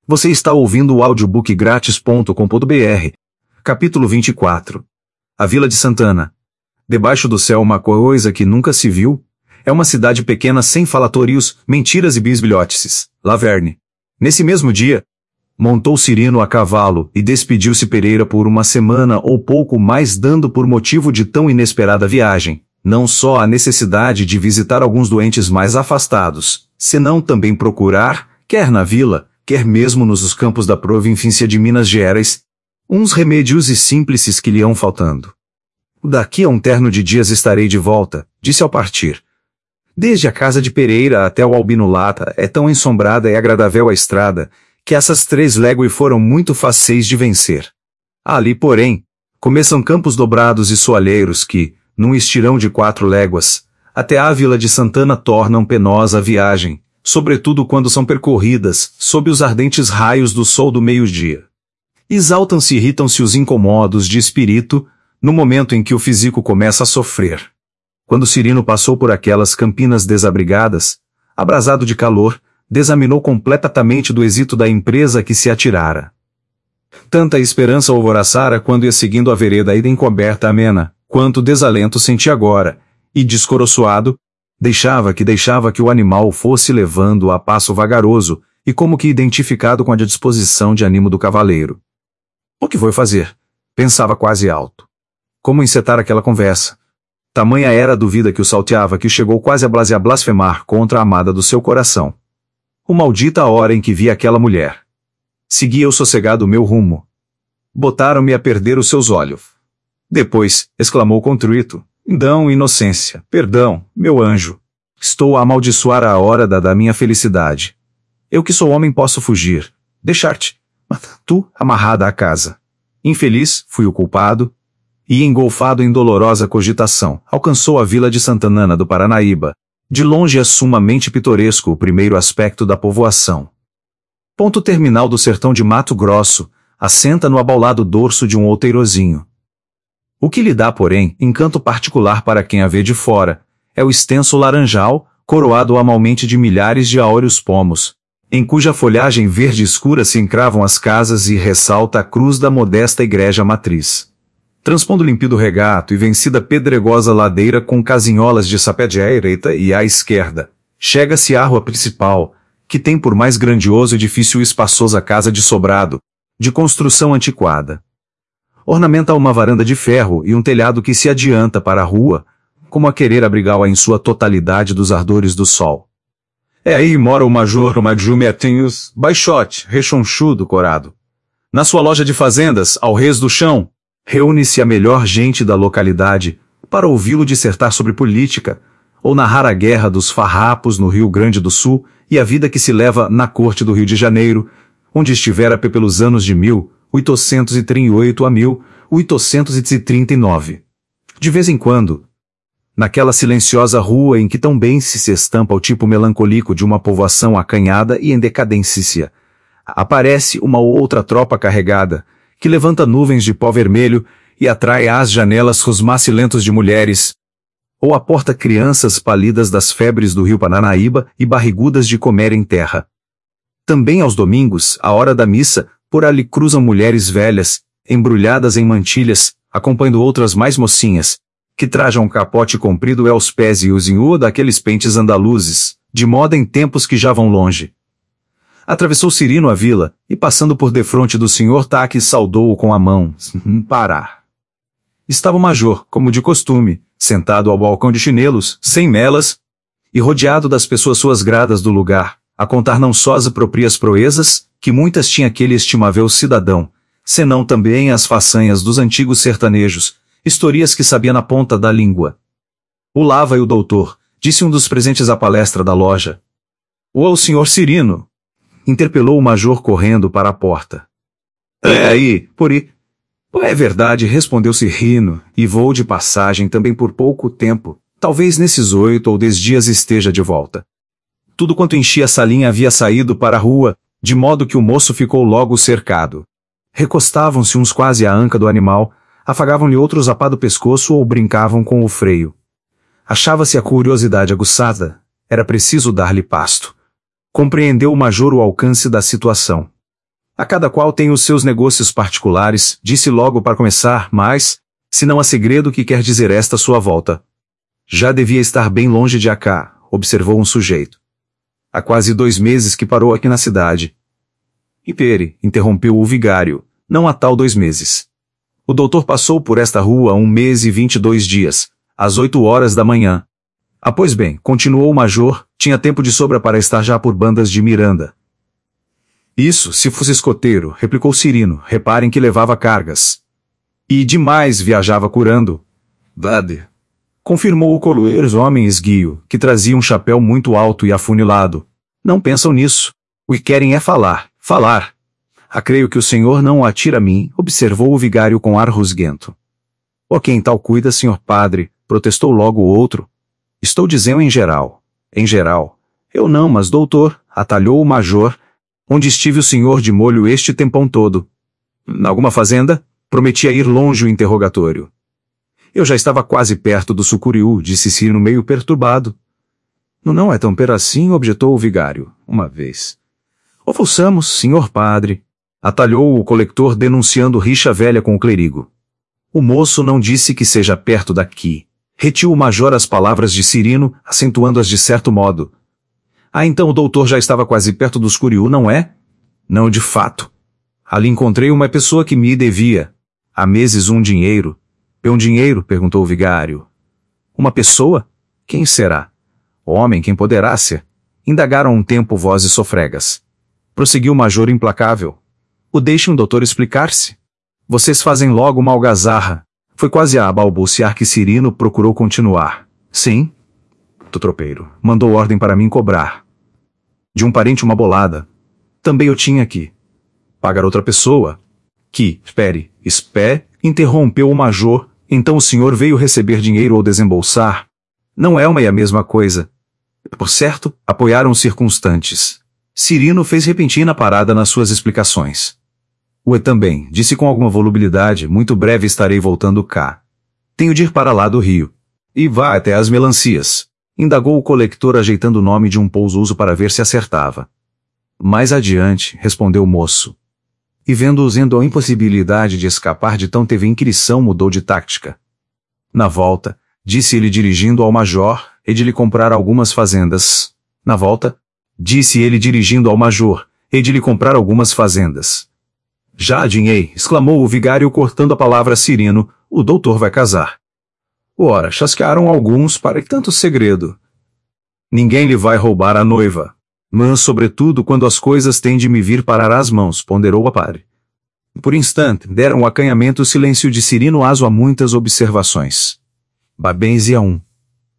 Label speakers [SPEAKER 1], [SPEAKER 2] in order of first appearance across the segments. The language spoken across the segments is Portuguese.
[SPEAKER 1] Você está ouvindo o audiobookgratis.com.br. Capítulo 24. A Vila de Santana. Debaixo do céu uma coisa que nunca se viu. É uma cidade pequena sem falatórios, mentiras e bisbilhotices. Laverne. Nesse mesmo dia, montou Cirino a cavalo e despediu-se Pereira por uma semana ou pouco mais, dando por motivo de tão inesperada viagem, não só a necessidade de visitar alguns doentes mais afastados, senão também procurar, quer na vila, quer mesmo nos campos da província de Minas Gerais, uns remédios e simples que lhe iam faltando. Daqui a um terno de dias estarei de volta, disse ao partir. Desde a casa de Pereira até o Albino Lata é tão ensombrada e agradável a estrada, que essas 3 léguas foram muito fáceis de vencer. Ali, porém, começam campos dobrados e soalheiros que, num estirão de 4 léguas, até a Vila de Santana tornam penosa a viagem, sobretudo quando são percorridas sob os ardentes raios do sol do meio-dia. Exaltam-se e irritam-se os incomodos de espírito, no momento em que o físico começa a sofrer. Quando Cirino passou por aquelas campinas desabrigadas, abrasado de calor, desaminou completamente do êxito da empresa que se atirara. Tanta esperança alvoroçara quando ia seguindo a vereda ainda encoberta amena, quanto desalento sentia agora, e descoroçoado, deixava que o animal fosse levando a passo vagaroso, e como que identificado com a disposição de ânimo do cavaleiro. O que foi fazer? Pensava quase alto. Como encetar aquela conversa? Tamanha era a dúvida que o salteava que chegou quase a blasfemar contra a amada do seu coração. O maldita hora em que vi aquela mulher. Segui eu sossegado o meu rumo. Botaram-me a perder os seus olhos. Depois, exclamou contrito, Dão inocência, perdão, meu anjo. Estou a amaldiçoar a hora da minha felicidade. Eu que sou homem posso fugir, deixar-te, mas tu amarrada à casa. Infeliz, fui o culpado, e engolfado em dolorosa cogitação, alcançou a vila de Santana do Paranaíba. De longe é sumamente pitoresco o primeiro aspecto da povoação. Ponto terminal do sertão de Mato Grosso, assenta no abaulado dorso de um outeirozinho. O que lhe dá, porém, encanto particular para quem a vê de fora, é o extenso laranjal, coroado anualmente de milhares de áureos pomos, em cuja folhagem verde escura se encravam as casas e ressalta a cruz da modesta igreja matriz. Transpondo limpido regato e vencida pedregosa ladeira com casinholas de sapé à direita e à esquerda, chega-se à rua principal, que tem por mais grandioso edifício espaçosa casa de sobrado, de construção antiquada. Ornamenta uma varanda de ferro e um telhado que se adianta para a rua, como a querer abrigá-la em sua totalidade dos ardores do sol. É aí mora o major Majumetinhos, baixote, rechonchudo, corado. Na sua loja de fazendas, ao rés do chão, reúne-se a melhor gente da localidade para ouvi-lo dissertar sobre política, ou narrar a guerra dos farrapos no Rio Grande do Sul e a vida que se leva na corte do Rio de Janeiro, onde estivera pelos anos de 1838 a 1839. De vez em quando, naquela silenciosa rua em que tão bem se estampa o tipo melancólico de uma povoação acanhada e em decadência, aparece uma ou outra tropa carregada, que levanta nuvens de pó vermelho e atrai às janelas os macilentos de mulheres, ou aporta crianças pálidas das febres do rio Paranaíba e barrigudas de comer em terra. Também aos domingos, à hora da missa, por ali cruzam mulheres velhas, embrulhadas em mantilhas, acompanhando outras mais mocinhas, que trajam um capote comprido aos pés e usam daqueles pentes andaluzes, de moda em tempos que já vão longe. Atravessou Cirino a vila, e passando por defronte do senhor Taques saudou-o com a mão. Parar. Estava o major, como de costume, sentado ao balcão de chinelos, sem melas, e rodeado das pessoas suas gradas do lugar, a contar não só as próprias proezas, que muitas tinha aquele estimável cidadão, senão também as façanhas dos antigos sertanejos, historias que sabia na ponta da língua. O Lava e o doutor, disse um dos presentes à palestra da loja. O senhor Cirino, interpelou o major correndo para a porta. É aí, por aí. É verdade, respondeu Cirino, e vou de passagem também por pouco tempo, talvez nesses 8 ou 10 dias esteja de volta. Tudo quanto enchia a salinha havia saído para a rua, de modo que o moço ficou logo cercado. Recostavam-se uns quase à anca do animal, afagavam-lhe outros a pá do pescoço ou brincavam com o freio. Achava-se a curiosidade aguçada, era preciso dar-lhe pasto. Compreendeu o major o alcance da situação. A cada qual tem os seus negócios particulares, disse logo para começar, mas, se não há segredo que quer dizer esta sua volta. Já devia estar bem longe de acá, observou um sujeito. Há quase 2 meses que parou aqui na cidade. Impere, interrompeu o vigário, não há tal 2 meses. O doutor passou por esta rua 1 mês e 22 dias, às 8 horas da manhã. Ah, pois bem, continuou o major, tinha tempo de sobra para estar já por bandas de Miranda. Isso, se fosse escoteiro, replicou Cirino, reparem que levava cargas. E demais viajava curando. Vade. Confirmou o coloeiro homem esguio, que trazia um chapéu muito alto e afunilado. Não pensam nisso. O que querem é falar, falar. Creio que o senhor não o atira a mim, observou o vigário com ar rusguento. Ó quem tal cuida, senhor padre, protestou logo o outro. Estou dizendo em geral. Em geral. Eu não, mas doutor, atalhou o major. Onde estive o senhor de molho este tempão todo? Alguma fazenda? Prometia ir longe o interrogatório. Eu já estava quase perto do Sucuriú, disse Cirino meio perturbado. Não é tão assim, objetou o vigário, uma vez. Ouçamos, senhor padre, atalhou o colector denunciando rixa velha com o clérigo. O moço não disse que seja perto daqui. Retiu o major as palavras de Cirino, acentuando-as de certo modo. Então o doutor já estava quase perto do Sucuriú, não é? Não, de fato. Ali encontrei uma pessoa que me devia. Há meses um dinheiro. Um dinheiro? Perguntou o vigário. Uma pessoa? Quem será? Homem, quem poderá ser? Indagaram um tempo vozes sofregas. Prosseguiu o major implacável. O deixem o doutor explicar-se. Vocês fazem logo uma algazarra. Foi quase a balbuciar que Cirino procurou continuar. Sim? Do tropeiro. Mandou ordem para mim cobrar. De um parente uma bolada. Também eu tinha aqui. Pagar outra pessoa. Que, espere, interrompeu o major. Então o senhor veio receber dinheiro ou desembolsar? Não é uma e a mesma coisa. Por certo, apoiaram os circunstantes. Cirino fez repentina parada nas suas explicações. Também, disse com alguma volubilidade, muito breve estarei voltando cá. Tenho de ir para lá do rio. E vá até as melancias. Indagou o colector ajeitando o nome de um pouso para ver se acertava. Mais adiante, respondeu o moço. E vendo-os a impossibilidade de escapar de tão teve inquirição, mudou de tática. Na volta, disse ele dirigindo ao major, he de lhe comprar algumas fazendas. Na volta, disse ele dirigindo ao major, he de lhe comprar algumas fazendas. Já adivinhei, exclamou o vigário cortando a palavra a Cirino, o doutor vai casar. Ora, chasquearam alguns para que tanto segredo. Ninguém lhe vai roubar a noiva. Mas, sobretudo, quando as coisas têm de me vir parar às mãos, ponderou a padre. Por instante, deram o acanhamento o silêncio de Cirino aso a muitas observações. Babens e a um.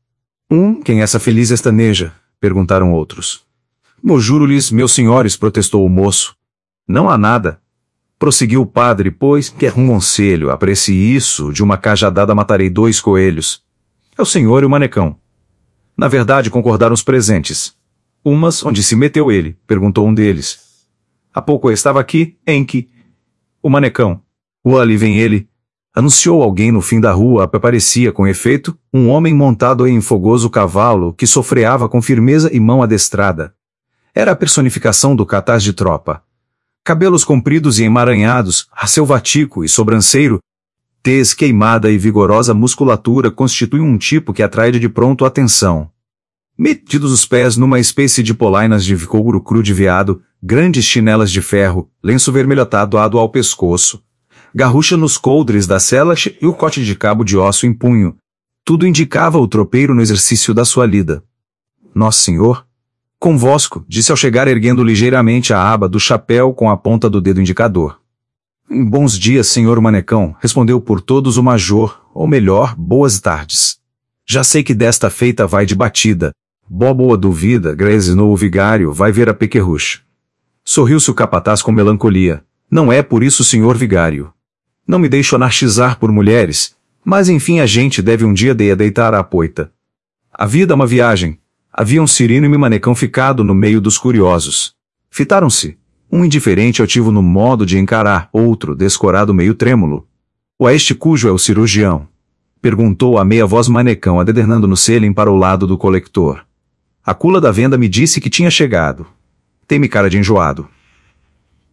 [SPEAKER 1] Quem essa feliz estaneja? Perguntaram outros. Mo juro-lhes, meus senhores, protestou o moço. Não há nada. Prosseguiu o padre, pois, quer um conselho, aprecie isso, de uma cajadada matarei 2 coelhos. É o senhor e o manecão. Na verdade, concordaram os presentes. Mas onde se meteu ele? Perguntou um deles. Há pouco eu estava aqui, em que? O manecão. Ali vem ele. Anunciou alguém no fim da rua, aparecia, com efeito, um homem montado em fogoso cavalo que sofreava com firmeza e mão adestrada. Era a personificação do capataz de tropa. Cabelos compridos e emaranhados, selvatico e sobranceiro, tez queimada e vigorosa musculatura constituem um tipo que atrai de pronto a atenção. Metidos os pés numa espécie de polainas de couro cru de veado, grandes chinelas de ferro, lenço vermelho atado ao pescoço, garrucha nos coldres da cela e o cote de cabo de osso em punho. Tudo indicava o tropeiro no exercício da sua lida. Nosso senhor? Convosco, disse ao chegar erguendo ligeiramente a aba do chapéu com a ponta do dedo indicador. Bons dias, senhor manecão, respondeu por todos o major, ou melhor, boas tardes. Já sei que desta feita vai de batida. Boa duvida, grezinou o vigário, vai ver a pequerruche. Sorriu-se o capataz com melancolia. Não é por isso, senhor vigário. Não me deixo anarquizar por mulheres, mas enfim a gente deve um dia deitar à poita. A vida é uma viagem. Haviam Cirino e manecão ficado no meio dos curiosos. Fitaram-se. Um indiferente altivo no modo de encarar, outro descorado meio trêmulo. O este cujo é o cirurgião? Perguntou a meia voz manecão adedernando no selim para o lado do colector. A cula da venda me disse que tinha chegado. Tem-me cara de enjoado.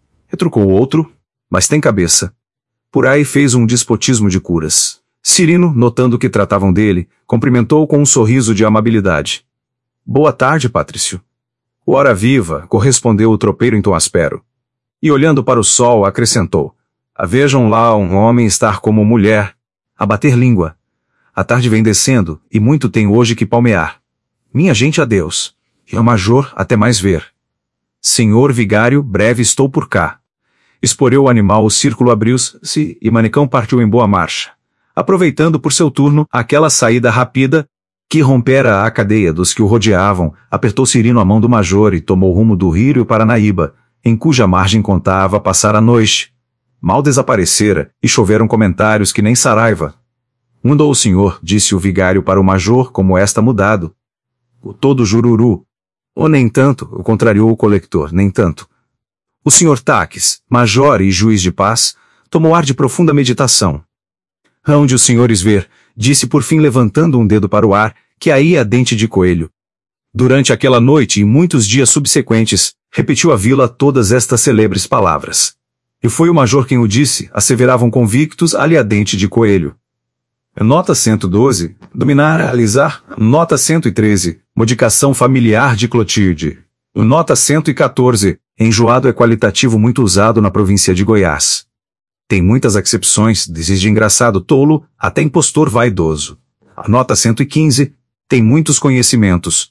[SPEAKER 1] retrucou o outro, mas tem cabeça. Por aí fez um despotismo de curas. Cirino, notando que tratavam dele, cumprimentou com um sorriso de amabilidade. Boa tarde, Patrício. Ora viva, correspondeu o tropeiro em tom áspero. E olhando para o sol, acrescentou. Vejam lá um homem estar como mulher, a bater língua. A tarde vem descendo, e muito tem hoje que palmear. Minha gente, adeus. E ao major, até mais ver. Senhor vigário, breve estou por cá. Esporeu o animal, o círculo abriu-se, e Manicão partiu em boa marcha, aproveitando por seu turno aquela saída rápida, que rompera a cadeia dos que o rodeavam, apertou Cirino a mão do major e tomou rumo do rio Paranaíba, em cuja margem contava passar a noite. Mal desaparecera, e choveram comentários que nem Saraiva. Mudou o senhor, disse o vigário para o major, como está mudado. O todo jururu. Ou nem tanto, o contrariou o colector, nem tanto. O senhor Taques, major e juiz de paz, tomou ar de profunda meditação. Hão de os senhores ver, disse por fim levantando um dedo para o ar, que aí a dente de coelho. Durante aquela noite e muitos dias subsequentes, repetiu a vila todas estas celebres palavras. E foi o major quem o disse, asseveravam convictos ali a dente de coelho. Nota 112, dominar, alisar. Nota 113, modificação familiar de Clotilde. Nota 114, enjoado é qualitativo muito usado na província de Goiás. Tem muitas acepções, desde engraçado tolo, até impostor vaidoso. A nota 115, tem muitos conhecimentos,